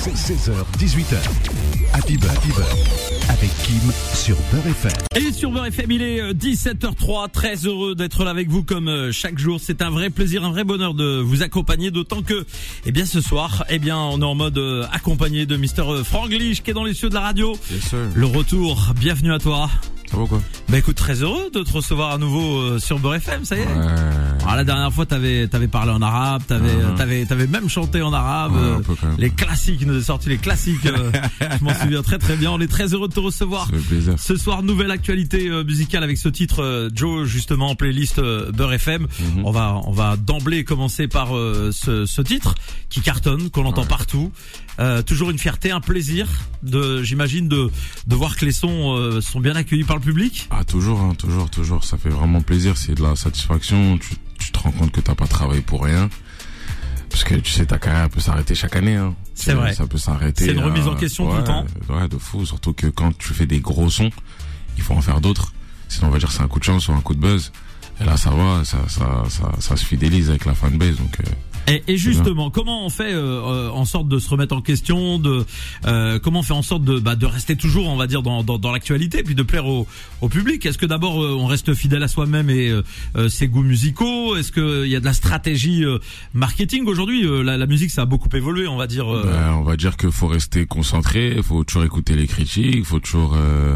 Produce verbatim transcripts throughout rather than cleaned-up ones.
seize heures dix-huit heures. Happy Beurre, Happy Beurre avec Kim sur Beurre F M. Et sur Beurre F M, il est dix-sept heures zéro trois. Très heureux d'être là avec vous comme chaque jour. C'est un vrai plaisir, un vrai bonheur de vous accompagner. D'autant que, eh bien, ce soir, eh bien, on est en mode accompagné de Mister Franglish qui est dans les cieux de la radio. Yes, sir. Le retour. Bienvenue à toi. Ça va quoi? Bah écoute, très heureux de te recevoir à nouveau euh, sur Beurre F M, ça y est. Ouais. Alors, la dernière fois, t'avais t'avais parlé en arabe, t'avais Uh-huh. t'avais t'avais même chanté en arabe. Ouais, euh, un peu quand même. les classiques, il nous a sorti les classiques. euh, je m'en souviens très très bien. On est très heureux de te recevoir. Ça fait plaisir. Ce soir, nouvelle actualité euh, musicale avec ce titre, euh, Joe, justement en playlist euh, Beurre F M. Mm-hmm. On va on va d'emblée commencer par euh, ce, ce titre qui cartonne, qu'on entend Ouais. partout. Euh, toujours une fierté, un plaisir de, j'imagine, de de voir que les sons euh, sont bien accueillis par le public. Ah toujours, hein, toujours, toujours. Ça fait vraiment plaisir. C'est de la satisfaction. Tu, tu te rends compte que t'as pas travaillé pour rien. Parce que tu sais, ta carrière peut s'arrêter chaque année. Hein. C'est Tu- vrai. Ça peut s'arrêter. C'est une remise en euh, question tout ouais, le temps. Ouais, de fou. Surtout que quand tu fais des gros sons, il faut en faire d'autres. Sinon, on va dire que c'est un coup de chance ou un coup de buzz. Et là, ça va, ça, ça, ça, ça se fidélise avec la fanbase. Donc, euh, Et, et justement, comment on fait euh, euh, en sorte de se remettre en question, de euh, comment on fait en sorte de bah, de rester toujours, on va dire, dans dans, dans l'actualité, puis de plaire au, au public. Est-ce que d'abord euh, on reste fidèle à soi-même et euh, euh, ses goûts musicaux? Est-ce que il y a de la stratégie euh, marketing aujourd'hui? euh, la, la musique, ça a beaucoup évolué, on va dire. Euh... ben, on va dire qu'il faut rester concentré. Il faut toujours écouter les critiques. Il faut toujours euh,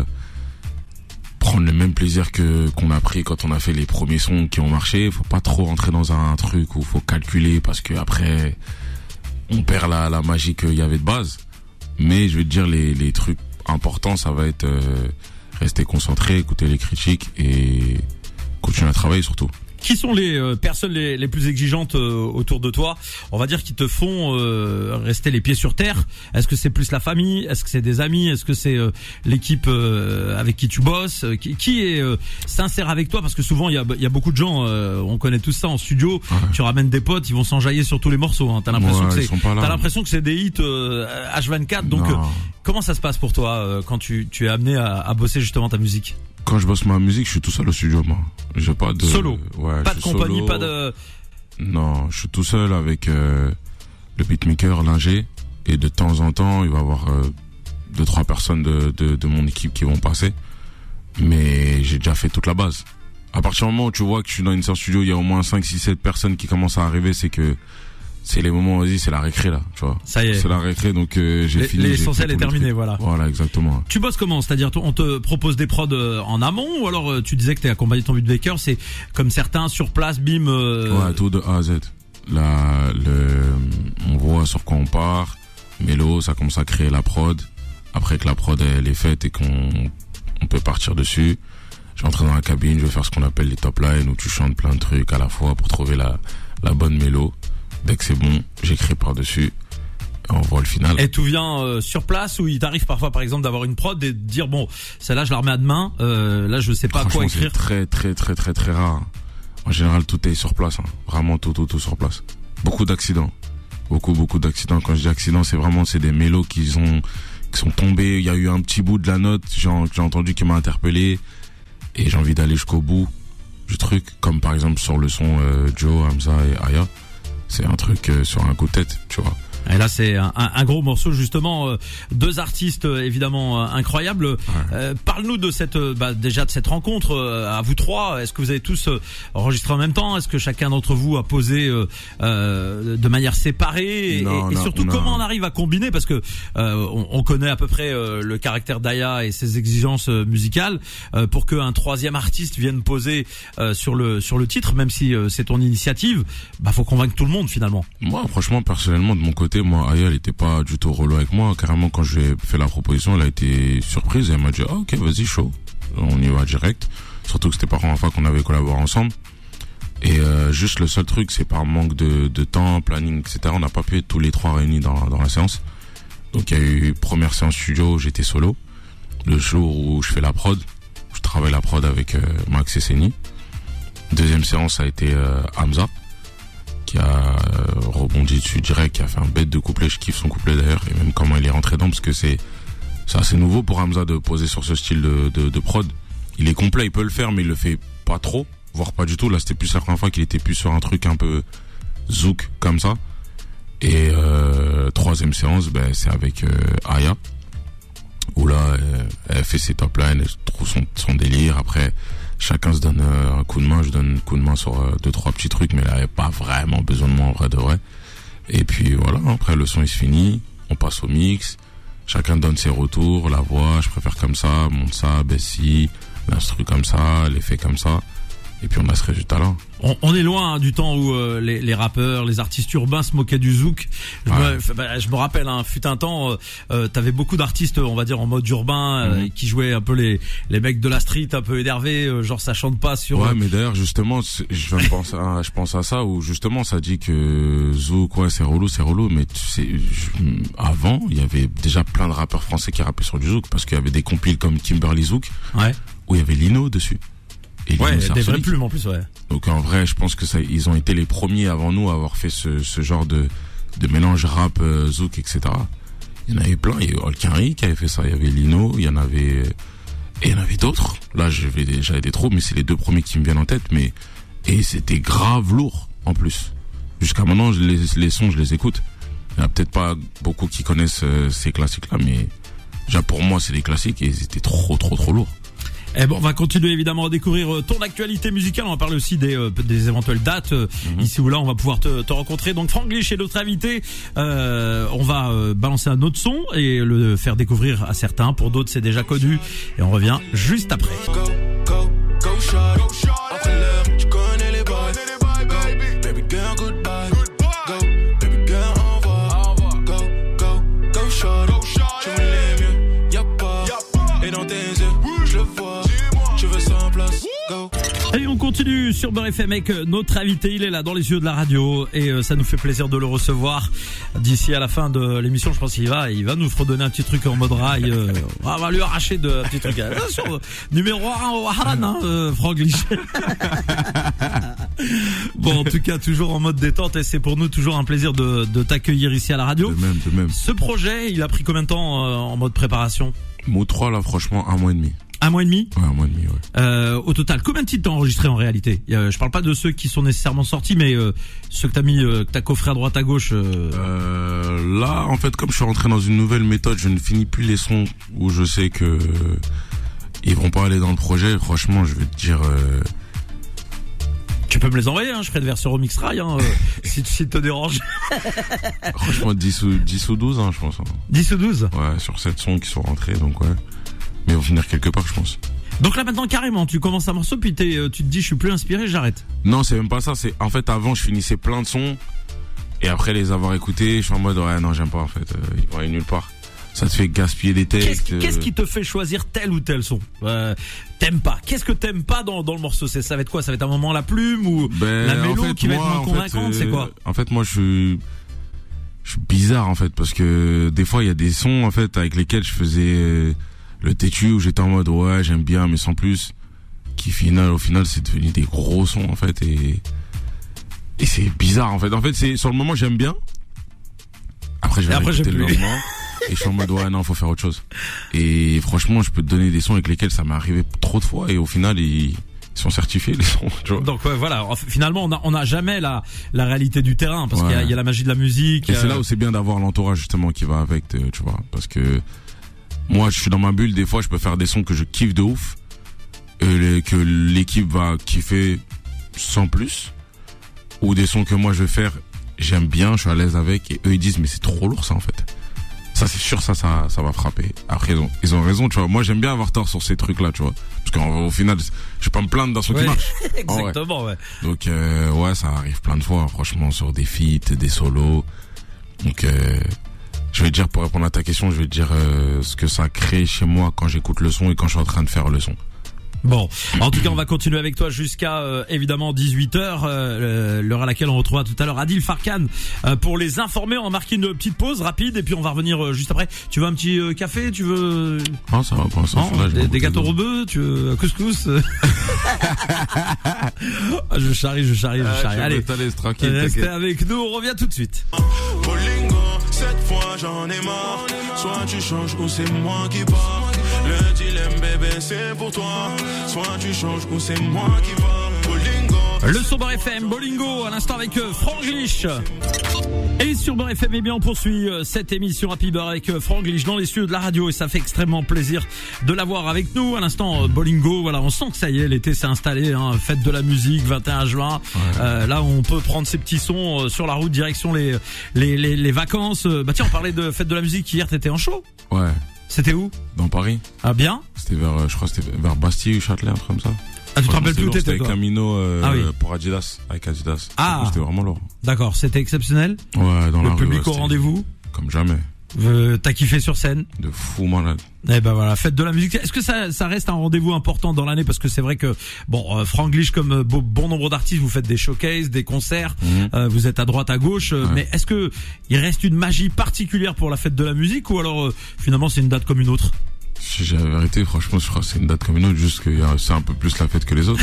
prendre le même plaisir que qu'on a pris quand on a fait les premiers sons qui ont marché. Faut pas trop rentrer dans un truc où faut calculer parce que après on perd la, la magie qu'il y avait de base. Mais je veux te dire les, les trucs importants, ça va être euh, rester concentré, écouter les critiques et continuer à travailler surtout. Qui sont les euh, personnes les, les plus exigeantes euh, autour de toi? On va dire qui te font euh, rester les pieds sur terre. Est-ce que c'est plus la famille? Est-ce que c'est des amis? Est-ce que c'est euh, l'équipe euh, avec qui tu bosses? Qui, qui est euh, sincère avec toi? Parce que souvent il y a, il y a beaucoup de gens, euh, on connaît tous ça en studio. Ouais. Tu ramènes des potes, ils vont s'enjailler sur tous les morceaux. Hein. T'as l'impression Ouais, que ils c'est, sont pas là. t'as l'impression que c'est des hits euh, H vingt-quatre. Donc Non. euh, comment ça se passe pour toi euh, quand tu, tu es amené à, à bosser justement ta musique? Quand je bosse ma musique, je suis tout seul au studio, moi. J'ai pas de Solo. Ouais, Pas je de suis compagnie, solo. pas de. Non, je suis tout seul avec euh, le beatmaker, l'ingé, et de temps en temps, il va y avoir euh, deux trois personnes de, de de mon équipe qui vont passer. Mais j'ai déjà fait toute la base. À partir du moment où tu vois que je suis dans une séance studio, il y a au moins cinq, six, sept personnes qui commencent à arriver, c'est que c'est les moments, vas-y, c'est la récré là, tu vois. Ça y est. C'est la récré, donc euh, j'ai Les- fini. j'ai l'essentiel fait est tous les terminé, trucs. voilà. Voilà, exactement. Tu bosses comment? C'est-à-dire, on te propose des prods euh, en amont, ou alors euh, tu disais que t'es accompagné de ton beatmaker, c'est comme certains sur place, bim. Euh... Ouais, tout de A à Z. Là, le, on voit sur quoi on part. Mélo, ça commence à créer la prod. Après que la prod elle est faite et qu'on on peut partir dessus, je vais entrer dans la cabine, je vais faire ce qu'on appelle les top lines où tu chantes plein de trucs à la fois pour trouver la la bonne mélo. Dès que c'est bon, j'écris par-dessus et on voit le final. Et tout vient euh, sur place, ou il t'arrive parfois, par exemple, d'avoir une prod et de dire bon, celle-là je la remets à demain. Euh, là, je sais pas quoi Franchement, écrire. c'est très très très très très rare. En général, tout est sur place. Hein. Vraiment tout tout tout sur place. Beaucoup d'accidents. Beaucoup beaucoup d'accidents. Quand je dis accidents, c'est vraiment c'est des mélos qui sont qui sont tombés. Il y a eu un petit bout de la note, j'ai j'ai entendu qui m'a interpellé et j'ai envie d'aller jusqu'au bout du truc. Comme par exemple sur le son euh, Joe, Hamza et Aya. C'est un truc euh, sur un coup de tête, tu vois. Et là, c'est un, un, un gros morceau, justement. Euh, deux artistes, euh, évidemment, euh, incroyables. Ouais. Euh, parle-nous de cette, euh, bah, déjà de cette rencontre euh, à vous trois. Est-ce que vous avez tous euh, enregistré en même temps? Est-ce que chacun d'entre vous a posé euh, euh, de manière séparée? Et, Non, et, et non, surtout, on a- comment on arrive à combiner? Parce que euh, on, on connaît à peu près euh, le caractère d'Aya et ses exigences euh, musicales. Euh, pour qu'un troisième artiste vienne poser euh, sur le sur le titre, même si euh, c'est ton initiative, bah faut convaincre tout le monde finalement. Moi, franchement, personnellement, de mon côté, moi, Aya, elle était pas du tout relou avec moi. Carrément, quand je lui ai fait la proposition, elle a été surprise et elle m'a dit, ah, ok, vas-y, chaud. On y va direct. Surtout que c'était pas la première fois qu'on avait collaboré ensemble. Et euh, juste le seul truc, c'est par manque de, de temps, planning, et cetera. On n'a pas pu être tous les trois réunis dans, dans la séance. Donc, il y a eu première séance studio où j'étais solo. Le jour où je fais la prod, je travaille la prod avec euh, Max et Seni. Deuxième séance, ça a été euh, Hamza, qui a euh, rebondi dessus direct, qui a fait un bête de couplet. Je kiffe son couplet d'ailleurs, et même comment il est rentré dedans, parce que c'est c'est assez nouveau pour Hamza de poser sur ce style de, de, de prod. Il est complet, il peut le faire, mais il le fait pas trop, voire pas du tout. Là, c'était plus la première fois qu'il était plus sur un truc un peu zouk comme ça. Et euh, troisième séance, ben c'est avec euh, Aya, où là euh, elle fait ses top lines, elle trouve son, son délire. Après chacun se donne euh, un coup de main, je donne un coup de main sur euh, deux trois petits trucs, mais elle avait pas vraiment besoin de moi en vrai de vrai. Et puis voilà, après le son il se finit, on passe au mix, chacun donne ses retours, la voix, je préfère comme ça, monte ça, baisse ci, l'instru comme ça, l'effet comme ça. Et puis on a ce résultat-là. On, on est loin hein, du temps où euh, les, les rappeurs, les artistes urbains se moquaient du zouk. Je, ouais. me, bah, je me rappelle, hein, fut un temps, euh, euh, t'avais beaucoup d'artistes, on va dire en mode urbain, euh, mm-hmm. qui jouaient un peu les les mecs de la street, un peu énervés, euh, genre ça chante pas sur. Ouais, mais d'ailleurs justement, je pense à, je pense à ça où justement ça dit que zouk, ouais, c'est relou, c'est relou, mais tu sais, je, avant il y avait déjà plein de rappeurs français qui rappaient sur du zouk parce qu'il y avait des compiles comme Kimberly Zouk, ouais, où il y avait Lino dessus. Et ouais, des vraies plumes en plus, ouais. Donc en vrai, je pense que ça, ils ont été les premiers avant nous à avoir fait ce, ce genre de, de mélange rap, euh, zouk, et cetera. Il y en avait plein. Il y avait Olkinry qui avait fait ça. Il y avait Lino, il y en avait, et il y en avait d'autres. Là, j'avais des, j'avais des trop, mais c'est les deux premiers qui me viennent en tête. Mais et c'était grave lourd en plus. Jusqu'à maintenant, je les, les sons, je les écoute. Il y en a peut-être pas beaucoup qui connaissent euh, ces classiques-là, mais déjà pour moi, c'est des classiques et c'était trop, trop, trop lourd. Eh bon, on va continuer évidemment à découvrir ton actualité musicale. On va parler aussi des, euh, des éventuelles dates. Mm-hmm. Ici ou là, on va pouvoir te, te rencontrer. Donc Franglish est notre invité. Euh, on va euh, balancer un autre son et le faire découvrir à certains. Pour d'autres, c'est déjà connu. Et on revient juste après. Go, go, go shot, go shot. Après l'heure, tu connais les boys. Baby girl, goodbye. Go, baby girl, envoie. Go, go, go shot. Tu me l'aimes mieux, y'a pas. Et dans tes yeux, je le vois. Et on continue sur Beurre F M avec notre invité, il est là dans les yeux de la radio et euh, ça nous fait plaisir de le recevoir d'ici à la fin de l'émission. Je pense qu'il va, il va nous redonner un petit truc en mode rail, euh, on va lui arracher de petits trucs. Sur, numéro un au Haran, hein, euh, Franglish. Bon, en tout cas, toujours en mode détente et c'est pour nous toujours un plaisir de, de t'accueillir ici à la radio. De même, de même. Ce projet, il a pris combien de temps euh, en mode préparation? Mot trois là, franchement, un mois et demi. Un mois et demi? Ouais, un mois et demi, ouais. Euh, au total, combien de titres t'as enregistré en réalité? euh, Je parle pas de ceux qui sont nécessairement sortis, mais euh, ceux que t'as mis, euh, que t'as coffré à droite à gauche. Euh... Euh, là, en fait, comme je suis rentré dans une nouvelle méthode, je ne finis plus les sons où je sais que euh, ils vont pas aller dans le projet. Franchement, je vais te dire. Euh... Tu peux me les envoyer, hein, je ferai des versions remix rail, hein, euh, si, si te dérange. Franchement, dix ou, dix ou douze, hein, je pense. Hein. dix ou douze? Ouais, sur sept sons qui sont rentrés, donc ouais. Mais ils vont finir quelque part, je pense. Donc là maintenant carrément, tu commences un morceau puis t'es, tu te dis je suis plus inspiré, j'arrête. Non, c'est même pas ça. C'est en fait avant je finissais plein de sons et après les avoir écoutés, je suis en mode ouais non j'aime pas en fait, euh, ils vont aller nulle part. Ça te fait gaspiller des textes. Qu'est-ce qui, qu'est-ce qui te fait choisir tel ou tel son? euh, T'aimes pas? Qu'est-ce que t'aimes pas dans dans le morceau? C'est, ça va être quoi? Ça va être un moment la plume ou ben, la mélo en fait, qui moi, va être moins convaincante? Fait, c'est quoi? En fait moi je suis je suis bizarre en fait parce que des fois il y a des sons en fait avec lesquels je faisais le têtu où j'étais en mode ouais j'aime bien mais sans plus, qui final au final c'est devenu des gros sons en fait et et c'est bizarre en fait. En fait c'est sur le moment j'aime bien, après je vais écouter le lendemain et je suis en mode ouais non faut faire autre chose. Et franchement je peux te donner des sons avec lesquels ça m'est arrivé trop de fois et au final ils, ils sont certifiés les sons, tu vois. Donc ouais, voilà, finalement on a on a jamais la la réalité du terrain parce ouais. qu'il y a, il y a la magie de la musique. Et c'est là où c'est bien d'avoir l'entourage justement qui va avec, tu vois, parce que moi, je suis dans ma bulle, des fois, je peux faire des sons que je kiffe de ouf, et que l'équipe va kiffer sans plus, ou des sons que moi je vais faire, j'aime bien, je suis à l'aise avec, et eux ils disent, mais c'est trop lourd ça en fait. Ça c'est sûr, ça, ça, ça va frapper. Après, ils ont, ils ont raison, tu vois. Moi, j'aime bien avoir tort sur ces trucs-là, tu vois. Parce qu'au final, je vais pas me plaindre d'un son ouais. qui marche. Exactement, ouais. ouais. Donc, euh, ouais, ça arrive plein de fois, franchement, sur des feats, des solos. Donc, euh, je vais te dire, pour répondre à ta question, je vais te dire euh, ce que ça crée chez moi quand j'écoute le son et quand je suis en train de faire le son. Bon, en tout cas, on va continuer avec toi jusqu'à euh, évidemment dix-huit heures, euh, l'heure à laquelle on retrouvera tout à l'heure Adil Farkan euh, pour les informer. On va marquer une petite pause rapide et puis on va revenir euh, juste après. Tu veux un petit euh, café? Tu veux Ah, ça va pour l'instant. Non, des, des gâteaux rebeux? Tu veux un couscous? Je charrie, je charrie, je charrie. Allez, allez tranquille. Restez avec nous, on revient tout de suite. Bolingo, cette fois j'en ai marre. Soit tu changes ou c'est moi qui pars. Le dilemme bébé c'est pour toi. Soit tu changes ou c'est moi qui pars. Bolingo, Le son Beurre F M, Bolingo, à l'instant avec euh, Franglish. Et sur Beurre F M, eh bien, on poursuit euh, cette émission Happy Beurre avec euh, Franglish dans les studios de la radio et ça fait extrêmement plaisir de l'avoir avec nous. À l'instant, euh, Bolingo, voilà, on sent que ça y est, l'été s'est installé, hein, fête de la musique, vingt et un juin. Ouais. Euh, là, on peut prendre ses petits sons euh, sur la route, direction les les les, les vacances. Bah tiens, on parlait de fête de la musique hier, t'étais en show. Ouais. C'était où? Dans Paris. Ah bien. C'était vers, je crois, c'était vers Bastille ou Châtelet, un truc comme ça. Ah, tu te rappelles plus où t'étais, avec toi? Camino euh, ah, oui. pour Adidas, avec Adidas. Ah. C'était vraiment lourd. D'accord, c'était exceptionnel. Ouais, dans le la rue. Le public ouais, au rendez-vous. Comme jamais. Euh, t'as kiffé sur scène? De fou malade. Eh ben voilà, fête de la musique. Est-ce que ça, ça reste un rendez-vous important dans l'année? Parce que c'est vrai que bon, euh, Franglish comme euh, bon, bon nombre d'artistes, vous faites des showcases, des concerts, mmh. euh, vous êtes à droite, à gauche. Euh, ouais. Mais est-ce que il reste une magie particulière pour la fête de la musique ou alors euh, finalement c'est une date comme une autre? Si j'ai la vérité, franchement, je crois que c'est une date comme une autre, juste que c'est un peu plus la fête que les autres.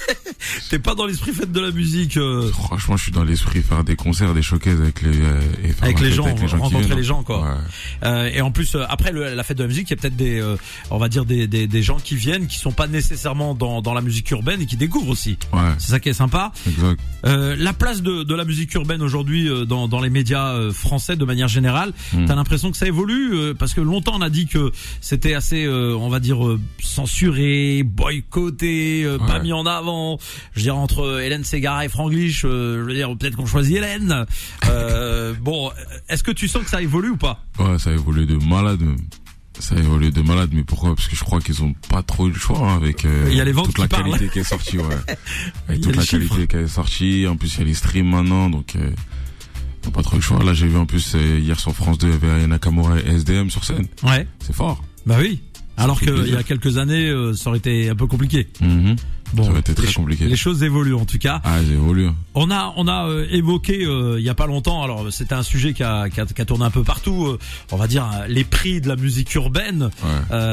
T'es pas dans l'esprit fête de la musique euh... Franchement, je suis dans l'esprit faire des concerts, des showcases avec les euh, et faire avec les gens, avec les gens rencontrer viennent, les gens, quoi. Ouais. Euh, et en plus, euh, après le, la fête de la musique, il y a peut-être des, euh, on va dire des, des des gens qui viennent, qui sont pas nécessairement dans dans la musique urbaine et qui découvrent aussi. Ouais. C'est ça qui est sympa. Exact. Euh, la place de de la musique urbaine aujourd'hui euh, dans dans les médias euh, français de manière générale, mmh. t'as l'impression que ça évolue euh, parce que longtemps on a dit que c'était assez, euh, on va dire euh, censuré, boycotté, euh, ouais. pas mis en avant. Je dirais entre Hélène Ségara et Franglish, euh, je veux dire peut-être qu'on choisit Hélène. Euh, bon, est-ce que tu sens que ça évolue ou pas? Ouais, ça a évolué de malade. Ça a évolué de malade, mais pourquoi? Parce que je crois qu'ils ont pas trop eu le choix hein, avec euh, il y a les ventes toute la qui qualité parlent. qui est sortie, ouais. Avec toute la chiffres. qualité qui est sortie. En plus, il y a les streams maintenant, donc euh, ils ont pas trop eu le choix. Là, j'ai vu en plus euh, hier sur France deux, il y avait Aya Nakamura et S D M sur scène. Ouais. C'est fort. Bah oui. Alors qu'il y a quelques années, euh, ça aurait été un peu compliqué. Mm-hmm. Bon, ça aurait été très les, compliqué. Les choses évoluent en tout cas. Ah, elles évoluent. On a, on a euh, évoqué euh, il y a pas longtemps. Alors c'était un sujet qui a, qui a, qui a tourné un peu partout. Euh, on va dire les prix de la musique urbaine. Ouais.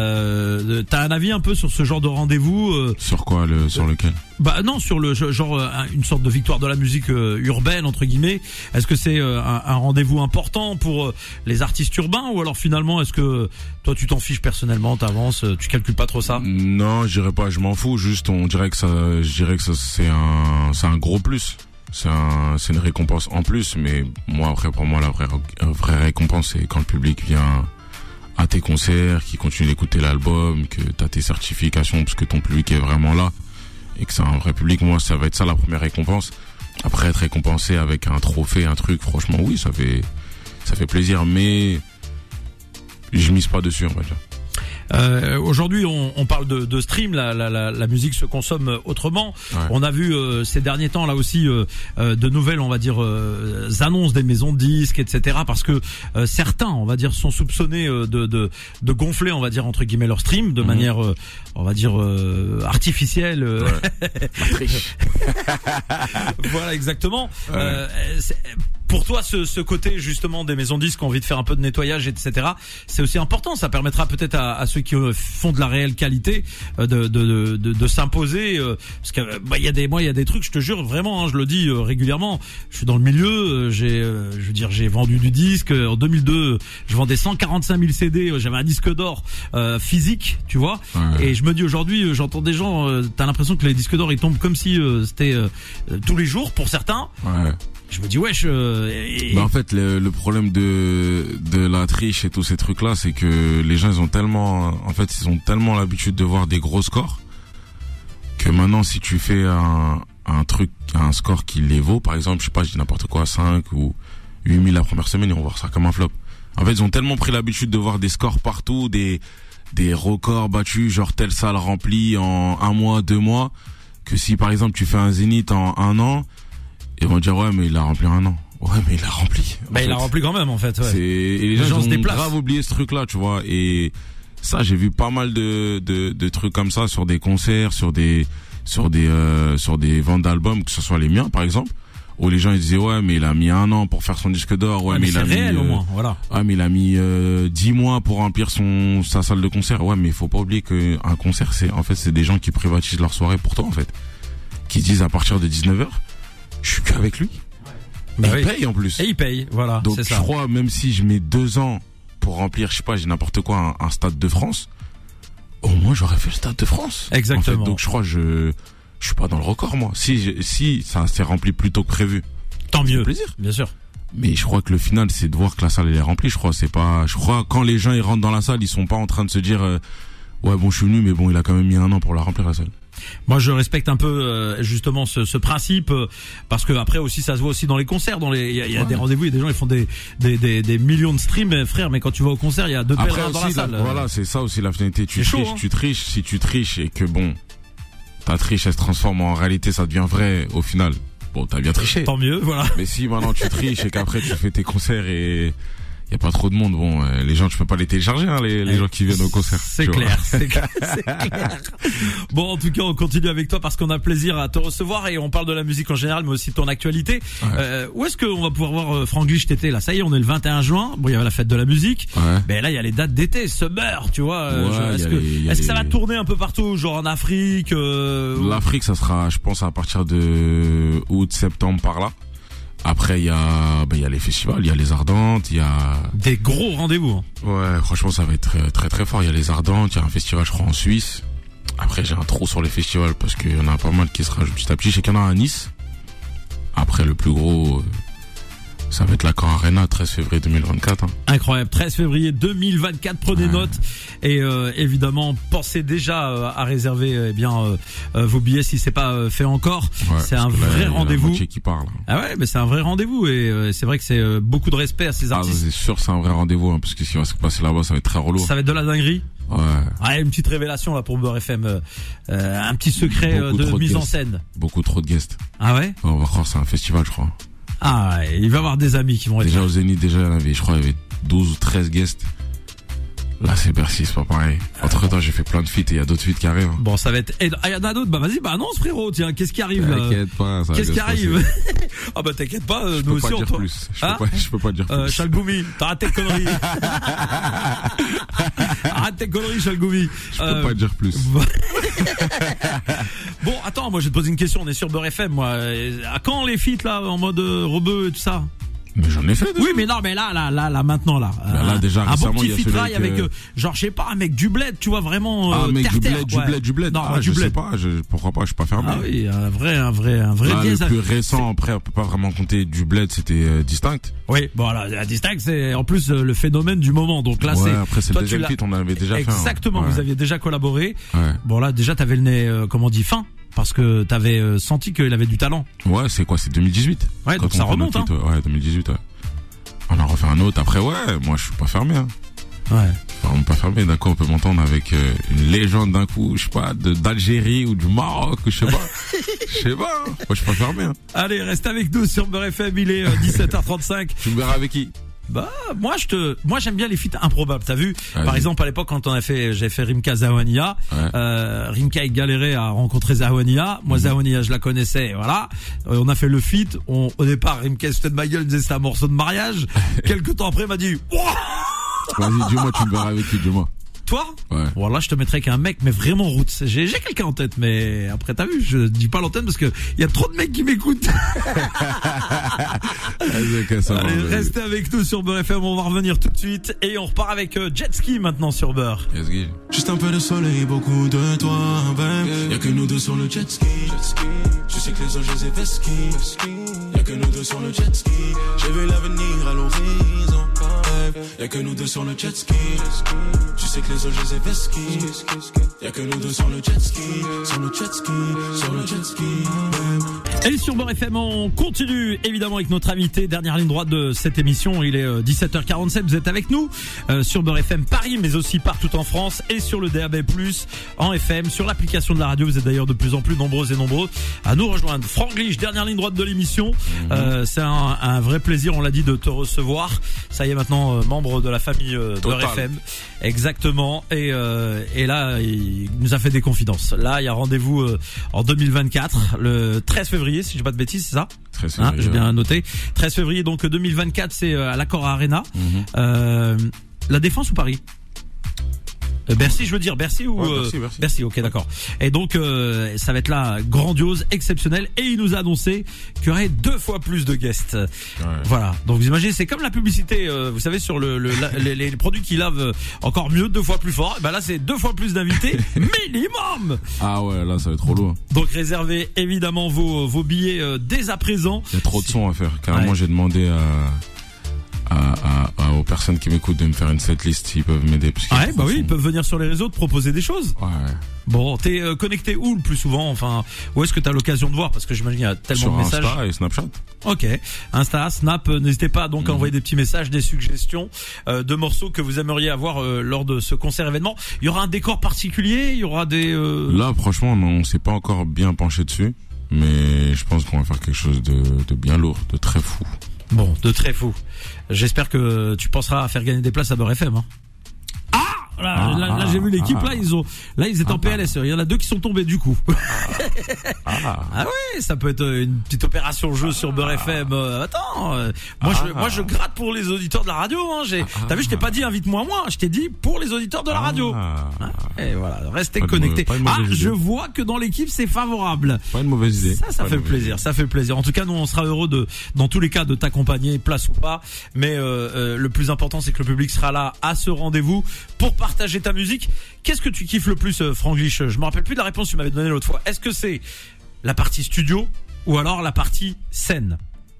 Euh, t'as un avis un peu sur ce genre de rendez-vous euh, Sur quoi, le, sur lequel? Bah non, sur le genre euh, une sorte de victoire de la musique euh, urbaine entre guillemets. Est-ce que c'est euh, un, un rendez-vous important pour euh, les artistes urbains ou alors finalement est-ce que toi tu t'en fiches personnellement, t'avances, tu calcules pas trop ça? Non, je dirais pas, je m'en fous. Juste, on dirait que ça, je dirais que ça c'est un, c'est un gros plus. C'est un, c'est une récompense en plus. Mais moi après, pour moi, la vraie, vraie récompense, c'est quand le public vient à tes concerts, qui continue d'écouter l'album, que t'as tes certifications parce que ton public est vraiment là. Et que c'est un vrai public, moi ça va être ça la première récompense. Après être récompensé avec un trophée, un truc, franchement oui, ça fait ça fait plaisir, mais je mise pas dessus, on va dire. Euh, aujourd'hui, on, on parle de, de stream, la, la, la, la musique se consomme autrement. Ouais. On a vu euh, ces derniers temps là aussi euh, euh, de nouvelles, on va dire, euh, annonces des maisons de disques, et cetera. Parce que euh, certains, on va dire, sont soupçonnés euh, de, de, de gonfler, on va dire entre guillemets leur stream de mmh. manière, euh, on va dire, euh, artificielle. Euh. Ouais. Voilà, exactement. Ouais. Euh, pour toi, ce, ce côté justement des maisons de disques qui ont envie de faire un peu de nettoyage, et cetera. C'est aussi important. Ça permettra peut-être à, à ceux qui font de la réelle qualité de de de, de, de s'imposer. Parce que bah il y a des moi il y a des trucs, je te jure vraiment, hein, je le dis euh, régulièrement. Je suis dans le milieu. Euh, j'ai, euh, je veux dire, j'ai vendu du disque en deux mille deux. Je vendais cent quarante-cinq mille C D. J'avais un disque d'or euh, physique, tu vois. Ouais. Et je me dis aujourd'hui, j'entends des gens. Euh, t'as l'impression que les disques d'or ils tombent comme si euh, c'était euh, tous les jours pour certains. Ouais. Je me dis wesh. Euh, et... bah en fait le, le problème de de la triche et tous ces trucs là, c'est que les gens ils ont tellement, en fait ils ont tellement l'habitude de voir des gros scores que maintenant si tu fais un un truc, un score qui les vaut, par exemple je sais pas, je dis n'importe quoi, cinq ou huit mille la première semaine, ils vont voir ça comme un flop. En fait ils ont tellement pris l'habitude de voir des scores partout, des des records battus, genre telle salle remplie en un mois, deux mois, que si par exemple tu fais un Zénith en un an, ils vont dire ouais mais il a rempli un an. Ouais mais il a rempli. Bah il a rempli quand même en fait. Ouais. C'est... Et les, les gens, gens se déplacent. Grave oublié ce truc là, tu vois. Et ça j'ai vu pas mal de de, de trucs comme ça sur des concerts, sur des sur des euh, sur des ventes d'albums, que ce soit les miens par exemple, où les gens ils disaient ouais mais il a mis un an pour faire son disque d'or. Ouais, ouais mais, mais il a réel, mis au moins, voilà. Ouais mais il a mis euh, dix mois pour remplir son sa salle de concert. Ouais mais il faut pas oublier que un concert c'est en fait c'est des gens qui privatisent leur soirée pour toi en fait, qui disent à partir de dix-neuf heures je suis qu'avec lui. Bah et oui. Il paye en plus. Et il paye, voilà. Donc c'est je ça. crois même si je mets deux ans pour remplir, je sais pas, j'ai n'importe quoi, un, un stade de France, au moins j'aurais fait le stade de France. Exactement. En fait. Donc je crois je je suis pas dans le record, moi. Si, si ça s'est rempli plus tôt que prévu. Tant mieux. Plaisir. Bien sûr. Mais je crois que le final, c'est de voir que la salle elle est remplie. Je crois, c'est pas. Je crois quand les gens ils rentrent dans la salle, ils sont pas en train de se dire, euh, ouais bon, je suis venu, mais bon, il a quand même mis un an pour la remplir la salle. Moi, je respecte un peu euh, justement ce, ce principe euh, parce que après aussi, ça se voit aussi dans les concerts. Dans les, il y a, y a ouais. des rendez-vous, il y a des gens ils font des des des, des millions de streams, frère. Mais quand tu vas au concert, il y a deux pèlerins dans la salle. La, voilà, c'est ça aussi la finalité. Tu c'est triches, chaud, hein. tu triches. Si tu triches et que bon, ta triche elle se transforme en réalité, ça devient vrai au final. Bon, t'as bien triché. Tant mieux, voilà. Mais si maintenant tu triches et qu'après tu fais tes concerts et y a pas trop de monde, bon, euh, les gens tu peux pas les télécharger, hein, les, les gens qui viennent au concert. C'est clair, c'est clair, c'est clair. Bon, en tout cas, on continue avec toi parce qu'on a plaisir à te recevoir et on parle de la musique en général, mais aussi de ton actualité. Ouais. Euh, où est-ce qu'on va pouvoir voir euh, Franglish cet été là? Ça y est, on est le vingt et un juin. Bon, il y avait la fête de la musique. Ouais. Mais là, il y a les dates d'été, Summer, tu vois. Euh, ouais, je, est-ce que, les, est-ce que les... ça va tourner un peu partout, genre en Afrique? Euh, L'Afrique, ça sera, je pense, à partir de août, septembre par là. Après, il y a, ben, il y a les festivals, il y a les Ardentes, il y a... Des gros rendez-vous. Hein. Ouais, franchement, ça va être très, très, très fort. Il y a les Ardentes, il y a un festival, je crois, en Suisse. Après, j'ai un trou sur les festivals parce qu'il y en a pas mal qui se rajoutent petit à petit. Je sais qu'il y en a un à Nice. Après, le plus gros, ça va être l'Accor Arena, treize février deux mille vingt-quatre. Hein. Incroyable, treize février deux mille vingt-quatre, prenez ouais. note. Et euh, évidemment, pensez déjà euh, à réserver euh, eh bien euh, euh, vos billets si c'est pas euh, fait encore. Ouais, c'est un vrai là, rendez-vous. Qui parle. Ah ouais, mais c'est un vrai rendez-vous et euh, c'est vrai que c'est euh, beaucoup de respect à ces artistes. Ah, c'est sûr, c'est un vrai rendez-vous hein, parce que ce qui va se passer là-bas, ça va être très relou. Ça va être de la dinguerie. Ouais. Ouais, une petite révélation là pour Beurre F M, euh, euh, un petit secret euh, de mise de en scène. Beaucoup trop de guests. Ah ouais. On va croire c'est un festival, je crois. Ah, il va y avoir des amis qui vont être déjà au Zénith, déjà il y en avait, je crois, il y avait douze ou treize guests. Là, c'est Bercy, c'est pas pareil. Entre temps, j'ai fait plein de feats et il y a d'autres feats qui arrivent. Bon, ça va être, ah, il y en a d'autres, bah, vas-y, bah, annonce, frérot, tiens, qu'est-ce qui arrive, là? T'inquiète pas, ça Qu'est-ce qui arrive? Ah, bah, t'inquiète pas, euh, nous aussi, on toi. Plus. Je hein peux pas, je peux pas dire plus. Euh, Chalgoumi, t'arrêtes tes conneries. Arrête tes conneries, Chalgoumi. Je peux euh... pas dire plus. Bon, attends, moi, je vais te poser une question, on est sur Beurre F M, moi. À quand les feats, là, en mode euh, rebeu et tout ça? Mais j'en ai fait déjà. Oui, mais non, mais là, là, là, là, maintenant, là. Ben là déjà, un bon petit feat avec, euh, genre, je sais pas, un mec du bled, tu vois, vraiment, euh, ah, mec, terre, du bled, terre, du ouais. bled, du bled. Non, ah, du je bled. sais pas, je, pourquoi pas, je suis pas fermé. Ah oui, un vrai, un vrai, un vrai là, biais. Le plus récent, après, on peut pas vraiment compter du bled, c'était euh, Distinct. Oui, bon, là, la Distinct, c'est, en plus, euh, le phénomène du moment. Donc là, ouais, c'est. après, c'est le deuxième feat, on avait déjà Exactement, fait. Exactement, ouais. Vous aviez déjà collaboré. Ouais. Bon, là, déjà, t'avais le nez, euh, comment on dit, fin. Parce que t'avais euh, senti qu'il avait du talent. Ouais, c'est quoi, c'est deux mille dix-huit. Ouais, donc ça remonte, hein. Ouais, deux mille dix-huit, ouais. On a refait un autre. Après, ouais, moi, je suis pas fermé, hein. Ouais. Enfin, pas fermé. D'un coup, on peut m'entendre avec euh, une légende d'un coup, je sais pas, de, d'Algérie ou du Maroc, ou je sais pas. Je sais pas, hein. Moi, je suis pas fermé, hein. Allez, reste avec nous sur Beurre F M, il est euh, dix-sept heures trente-cinq. Tu me verras avec qui? Bah, moi, je te, moi, j'aime bien les feats improbables. T'as vu? Vas-y. Par exemple, à l'époque, quand on a fait, j'ai fait Rimka Zawania, ouais. euh, Rimka, il galérait à rencontrer Zawania. Moi, mmh. Zawania, je la connaissais, et voilà. Euh, on a fait le feat. On, au départ, Rimka, c'était de ma gueule, il disait c'était un morceau de mariage. Quelques temps après, il m'a dit, vas-y, dis-moi, tu me verras avec qui, dis-moi. Toi? Ouais. Bon, là, je te mettrais qu'un mec, mais vraiment route. J'ai, j'ai quelqu'un en tête, mais après, t'as vu, je dis pas l'antenne parce que il y a trop de mecs qui m'écoutent. Allez, restez avec nous sur Beurre F M, on va revenir tout de suite et on repart avec euh, Jet Ski maintenant sur Beurre. Jet ski. Juste un peu de soleil, beaucoup de toi, ben. Y'a que nous deux sur le jet ski. Je sais que les anges les vesquis. Y'a que nous deux sur le jet ski. J'ai vu l'avenir à l'horizon. Y'a que nous deux sur le jet ski. Tu sais que les anges les vesquis. Y'a que nous deux sur le jet ski. Sur le jet ski, sur le jet ski. Et sur Beurre F M, on continue évidemment avec notre invité, dernière ligne droite de cette émission. Il est euh, dix-sept heures quarante-sept, vous êtes avec nous euh, sur Beurre F M Paris, mais aussi partout en France et sur le D A B plus, en F M, sur l'application de la radio. Vous êtes d'ailleurs de plus en plus nombreux et nombreux à nous rejoindre. Franglish, dernière ligne droite de l'émission. Mmh. Euh, c'est un, un vrai plaisir, on l'a dit, de te recevoir. Ça y est, maintenant euh, membre de la famille euh, Beurre F M. Exactement. Et, euh, et là, il nous a fait des confidences. Là, il y a rendez-vous euh, en deux mille vingt-quatre, le treize février, si je dis pas de bêtises, c'est ça? treize février. Hein, j'ai bien noté. treize février, donc deux mille vingt-quatre, c'est à l'Accor Arena. Mm-hmm. Euh, la Défense ou Paris? Euh, Bercy, je veux dire Bercy ou Ouais, euh, Bercy, Bercy. Bercy, ok, d'accord. Et donc euh, ça va être là grandiose, exceptionnel, et il nous a annoncé qu'il y aurait deux fois plus de guests. Ouais. Voilà. Donc vous imaginez, c'est comme la publicité, euh, vous savez, sur le, le la, les, les produits qui lavent encore mieux, deux fois plus fort. Ben là, c'est deux fois plus d'invités minimum. Ah ouais, là ça va être trop lourd. Donc réservez évidemment vos vos billets euh, dès à présent. Il y a trop de sons à faire. Carrément, Ouais. j'ai demandé à, à, à, à aux personnes qui m'écoutent de me faire une setlist s'ils peuvent m'aider. parce qu'il y a Ouais, trop bah de oui, sons. ils peuvent venir sur les réseaux te proposer des choses. Ouais. Bon, t'es euh, connecté où le plus souvent? Enfin, où est-ce que t'as l'occasion de voir? Parce que j'imagine qu'il y a tellement Sur de messages. Insta et Snapchat. Ok, Insta, Snap, euh, n'hésitez pas donc à Mhm. envoyer des petits messages, des suggestions euh, de morceaux que vous aimeriez avoir euh, lors de ce concert événement. Il y aura un décor particulier, il y aura des... euh, Là, franchement, non, on s'est pas encore bien penché dessus. Mais je pense qu'on va faire quelque chose de, de bien lourd, de très fou. Bon, de très fou. J'espère que tu penseras à faire gagner des places à Beurre F M. Hein. Ah Là, Ah, là, là, ah, j'ai vu l'équipe, ah. là, ils ont, là, ils étaient en Ah, P L S. Il y en a deux qui sont tombés, du coup. Ah, Ah oui, ça peut être une petite opération jeu sur Beurre F M. Euh, attends, euh, moi, je, Ah. moi, je gratte pour les auditeurs de la radio, hein. J'ai, t'as vu, je t'ai pas dit invite-moi moi, je t'ai dit pour les auditeurs de la radio. Ah. Et voilà, restez Pas de connectés. mauvais- pas une Ah, mauvaise je idée. vois que dans l'équipe, c'est favorable. Pas une mauvaise idée. Ça, ça Pas une fait mauvaise plaisir, ça fait plaisir. En tout cas, nous, on sera heureux de, dans tous les cas, de t'accompagner, place ou pas. Mais euh, euh, le plus important, c'est que le public sera là à ce rendez-vous pour partager ta musique. Qu'est-ce que tu kiffes le plus, euh, Franglish? Je me rappelle plus de la réponse que tu m'avais donnée l'autre fois. Est-ce que c'est la partie studio ou alors la partie scène?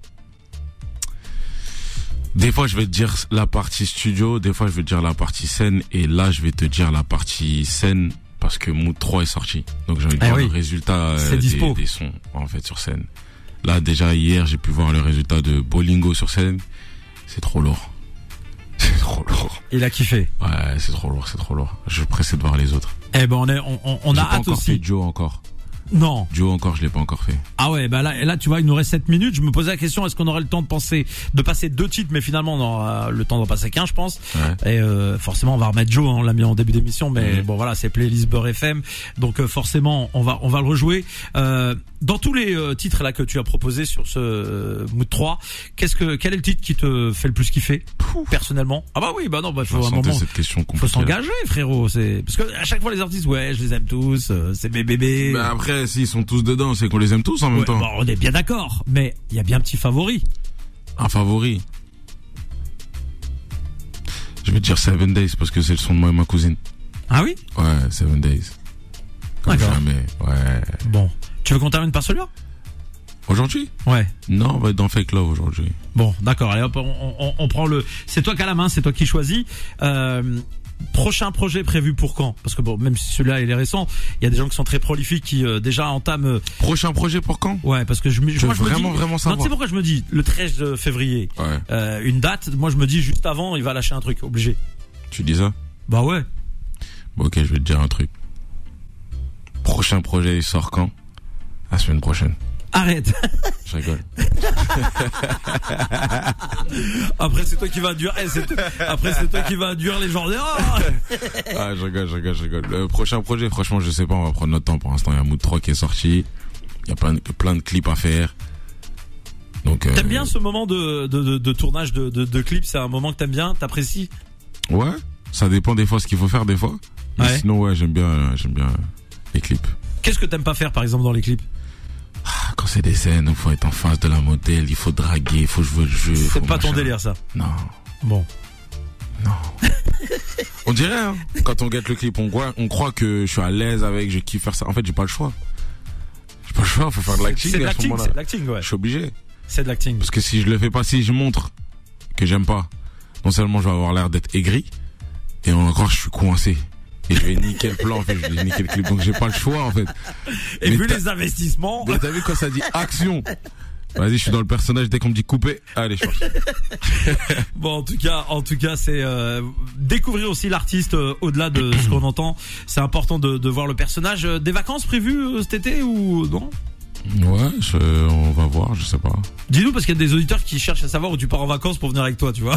Des fois, je vais te dire la partie studio, des fois, je vais te dire la partie scène, et là, je vais te dire la partie scène parce que Mood trois est sorti. Donc, j'ai envie de Ah voir oui. le résultat euh, C'est dispo. des, des sons, en fait, sur scène. Là, déjà, hier, j'ai pu voir le résultat de Bolingo sur scène. C'est trop lourd. C'est trop lourd. Il a kiffé. Ouais, c'est trop lourd, c'est trop lourd. Je suis pressé de voir les autres. Eh ben, on est, on, on, on J'ai a pas hâte encore aussi. fait Joe encore. Non. Joe encore, je l'ai pas encore fait. Ah ouais, bah là, là, tu vois, il nous reste sept minutes. Je me posais la question, est-ce qu'on aurait le temps de penser, de passer deux titres, mais finalement, on aura le temps d'en passer qu'un, je pense. Ouais. Et euh, forcément, on va remettre Joe, hein, on l'a mis en début d'émission, mais Mhm. bon, voilà, c'est playlist Beurre F M, donc euh, forcément, on va, on va le rejouer. Euh, dans tous les euh, titres là que tu as proposés sur ce euh, Mood trois, qu'est-ce que, quel est le titre qui te fait le plus kiffer, personnellement? Ah bah oui, bah non, bah Je faut un sentais moment. cette question Faut compliquée. s'engager, frérot. C'est parce que à chaque fois les artistes, ouais, je les aime tous, euh, c'est mes bébés. Mais après, s'ils sont tous dedans, c'est qu'on les aime tous en même Ouais, temps. bon, on est bien d'accord, mais il y a bien un petit favori. Un favori. Je vais te dire Seven Days parce que c'est le son de moi et ma cousine. Ah oui? Ouais, Seven Days. Comme D'accord. jamais. Ouais. Bon. Tu veux qu'on termine par celui-là? Aujourd'hui? Ouais. Non, on va être dans Fake Love aujourd'hui. Bon, d'accord. Allez hop, on, on, on prend le. C'est toi qui as la main, c'est toi qui choisis. Euh, prochain projet prévu pour quand? Parce que bon, même si celui-là il est récent, il y a des gens qui sont très prolifiques qui euh, déjà entament. euh, Prochain projet pour quand? Ouais, parce que je, me- Je moi, veux je me vraiment, dis. vraiment Non, savoir. tu sais pourquoi je me dis le treize février, Ouais. euh, une date. Moi, je me dis juste avant, il va lâcher un truc, obligé. Tu dis ça? Bah ouais. Bon, ok, je vais te dire un truc. Prochain projet, il sort quand? La semaine prochaine. Arrête. Je rigole. Après, c'est toi qui vas induire. eh, c'est toi- Après, c'est toi qui vas induire les gens. Ah Ah, je rigole, je rigole, je rigole. Le prochain projet, franchement, je sais pas, on va prendre notre temps. Pour l'instant, il y a Mood trois qui est sorti. Il y a plein de, plein de clips à faire. Donc, euh, T'aimes bien ce moment de, de, de, de tournage de, de, de clips? C'est un moment que t'aimes bien, t'apprécies? Ouais, ça dépend des fois ce qu'il faut faire des fois. Mais Ouais. sinon, ouais, j'aime bien, euh, j'aime bien euh, les clips. Qu'est-ce que t'aimes pas faire, par exemple, dans les clips? Ah, quand c'est des scènes, il faut être en face de la modèle, il faut draguer, il faut jouer le jeu. C'est faut pas ton machin. délire, ça. Non, Bon. non. On dirait, hein, quand on guette le clip, on croit, on croit que je suis à l'aise avec, je kiffe faire ça. En fait, j'ai pas le choix. J'ai pas le choix, faut faire de l'acting C'est de à ce l'acting, moment-là. c'est de l'acting, ouais. Je suis obligé. C'est de l'acting. Parce que si je le fais pas, si je montre que j'aime pas, non seulement je vais avoir l'air d'être aigri, et encore je suis coincé. Et je vais niquer le plan, en fait, je vais niquer le clip. Donc j'ai pas le choix, en fait. Et Mais vu t'as- les investissements. Mais t'as vu quand ça dit action? Vas-y, je suis dans le personnage, dès qu'on me dit couper, allez, je passe. Bon, en tout cas, en tout cas, c'est euh, découvrir aussi l'artiste euh, au-delà de ce qu'on entend. C'est important de, de voir le personnage. Euh, Des vacances prévues euh, cet été ou non? Ouais, je, on va voir, je sais pas. Dis-nous parce qu'il y a des auditeurs qui cherchent à savoir où tu pars en vacances pour venir avec toi, tu vois.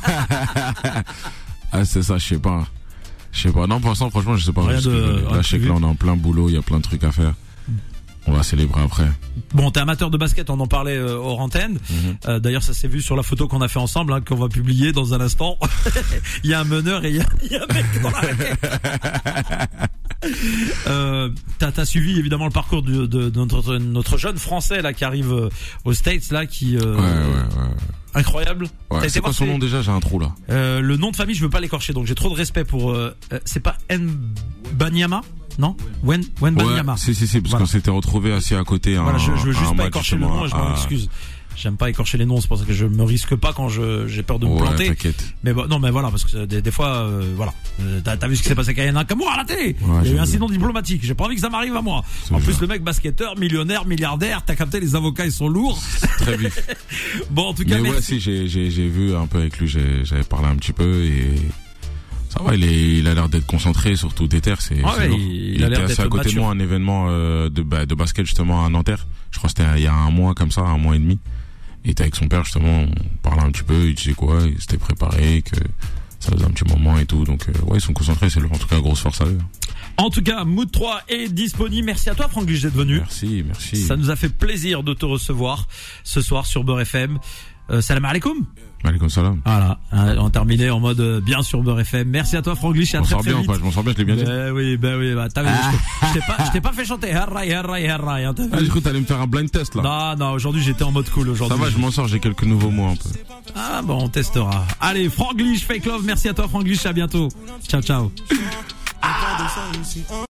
Ah, c'est ça, je sais pas. Je sais pas. Non, pour l'instant, franchement, je sais pas. Rien Parce que, de- euh, rien de là, je sais que prévu. là, on est en plein boulot, il y a plein de trucs à faire. On va célébrer après. Bon, t'es amateur de basket, on en parlait euh, hors antenne. Mm-hmm. Euh, d'ailleurs, ça s'est vu sur la photo qu'on a fait ensemble, hein, qu'on va publier dans un instant. Il y a un meneur et il y a, il y a un mec dans la raquette. euh, t'as, t'as suivi évidemment le parcours de, de, de notre, notre jeune Français là qui arrive euh, aux States là, qui euh, ouais, ouais, ouais. incroyable. Ouais, c'est quoi son nom déjà? J'ai un trou là. Euh, le nom de famille, je veux pas l'écorcher, donc j'ai trop de respect pour. Euh, euh, c'est pas Mbanyama? Non, Wen Wembanyama. Ouais, si si si, parce voilà. qu'on s'était retrouvés assis à côté. Voilà, un, je, je veux juste pas match, écorcher le nom, et je m'en excuse. J'aime pas écorcher les noms, c'est pour ça que je me risque pas quand je j'ai peur de me ouais, planter. T'inquiète. Mais bon, non, mais voilà, parce que des, des fois, euh, voilà, euh, t'as, t'as vu ce qui s'est passé avec Aya Nakamura à la télé. Ouais, il y a eu un vu. incident diplomatique. J'ai pas envie que ça m'arrive à moi. C'est en bien. plus, le mec basketteur, millionnaire, milliardaire, t'as capté, les avocats ils sont lourds. Très vite. Bon, en tout cas, mais merci. ouais, si j'ai j'ai j'ai vu un peu avec lui, j'ai, j'avais parlé un petit peu et ça va, il est il a l'air d'être concentré, surtout déter, c'est, Ah c'est ouais, lourd. il, il a était l'air assis d'être à côté mature. de moi à un événement euh, de bah, de basket justement à Nanterre. Je crois que c'était il y a un mois comme ça, un mois et demi. Il était avec son père justement, on parlait un petit peu, il disait quoi, il s'était préparé, que ça faisait un petit moment et tout, donc euh, ouais, ils sont concentrés, c'est lourd. En tout cas, grosse force à eux. En tout cas, Mood trois est disponible. Merci à toi, Franck Lich, d'être venu. Merci, merci. Ça nous a fait plaisir de te recevoir ce soir sur Beurre F M. Euh, salam alaikum. Alaikum salam. Voilà, hein, on terminé en mode euh, bien sur Beurre F M. Merci à toi, Franck Lich, à Je m'en très sors très bien, vite. pas, je m'en sors bien, je l'ai bien dit. Ben oui, ben oui, bah, t'as vu, Ah. je, je t'ai pas, je t'ai pas fait chanter Harry, Harry, Harry, hein, t'as vu. Ah, j'ai cru que t'allais me faire un blind test là. Non, non, aujourd'hui j'étais en mode cool Ça aujourd'hui. va, je m'en sors, j'ai quelques nouveaux mots un peu. Ah bon, on testera. Allez, Franck Lich, Fake Love, merci à toi Franck Lich, à bientôt. Ciao, ciao.